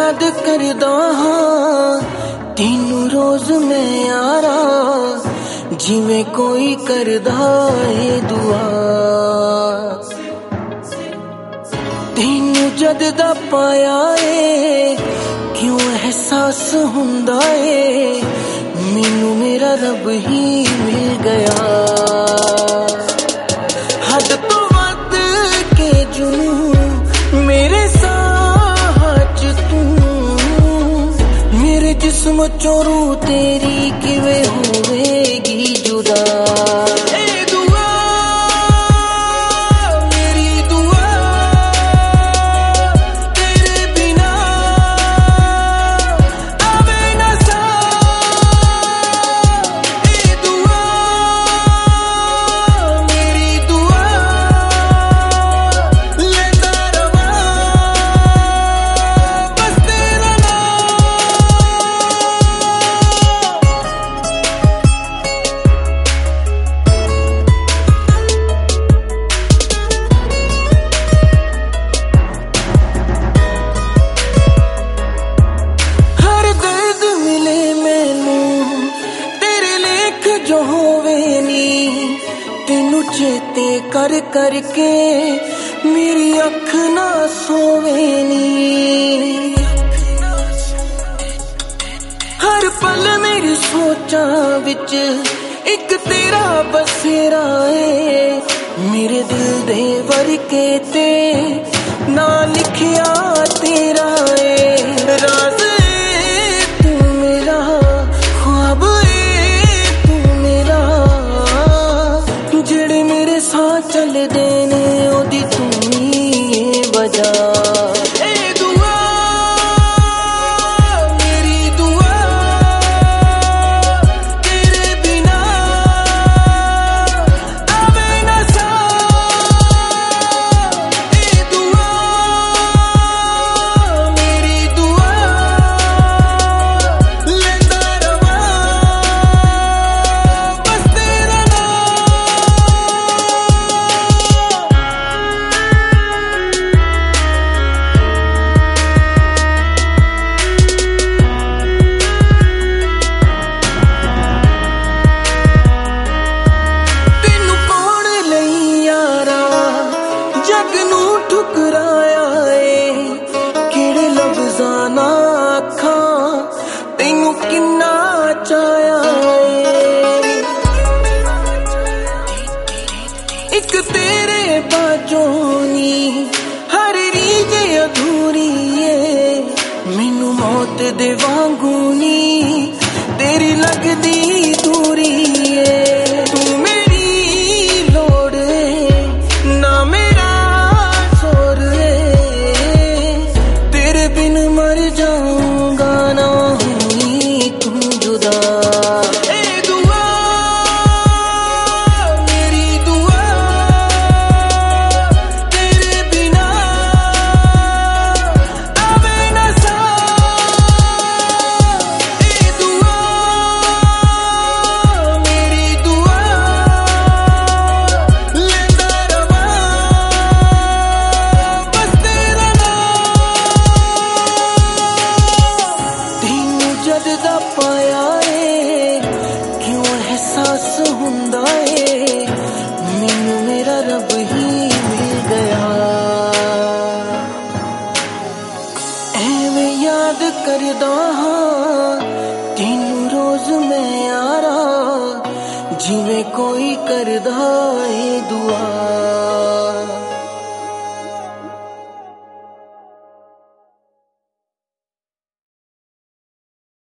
याद करदा हां तेनू रोज मैं यारा, जिवें कोई करदा ए दुआ। तेनू जद दा पाया ए क्यों एहसास हुंदा ए, मैनू मेरा रब ही मिल गया। हद तो वध के जुनूं मेरे साह च तू, मेरे जिस्म चों रूह तेरी किवें होवेगी जुदा। जो होवे नी तेनू चेते कर करके मेरी अख ना सोवे नी। हर पल मेरी सोचां विच एक तेरा बसेरा है, मेरे दिल दे वर्के ते ना लिखिया तेरा है। राज तू मेरा ख्वाब जेड़े मेरे साथ चलदे ने ओदी तू ही वजह। एक तेरे बाजोनी हर रीज अधूरी है, मैनू मौत दे वांगू नी तेरी लगदी दूरी है। तू मेरी लोड़ है ना मेरा शोर है, तेरे बिन मर जाऊंगा ना हुई तू जुदा। पाया ए क्यों एहसास हुंदा ए, मैनू मेरा रब ही मिल गया। एवें याद करदा हां तेनू रोज मैं यारा, जिवें कोई करदा ए दुआ।